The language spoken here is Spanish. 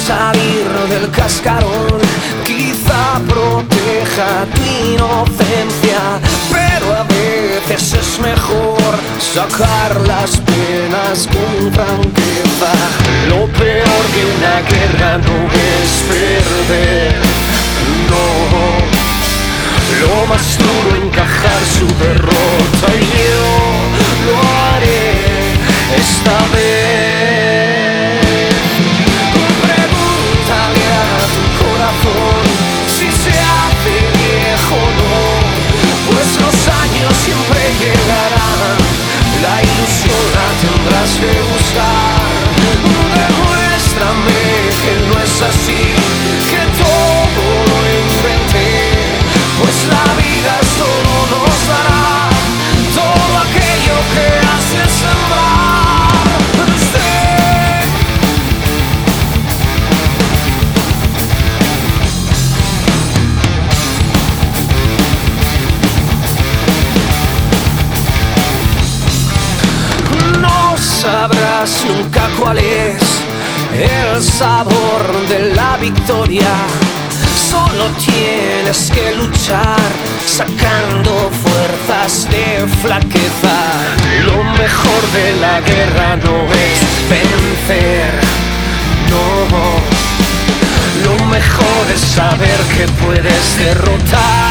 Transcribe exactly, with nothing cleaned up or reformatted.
salir del cascarón quizá proteja tu inocencia, pero a veces es mejor sacar las penas con franqueza. Lo peor de una guerra no es perder, no. Lo más duro encajar su derrota y yo lo haré esta vez. Pregúntale a tu corazón si se hace viejo o no, pues los años siempre llegarán, la ilusión la tendrás que buscar. Demuéstrame que no es así, que todo lo inventé, pues la vida solo nos dará todo aquello que hace sembrar. No sabrás nunca cuál es el sabor de la victoria. Solo tienes que luchar sacando fuerzas de flaqueza. Lo mejor de la guerra no es vencer, no. Lo mejor es saber que puedes derrotar.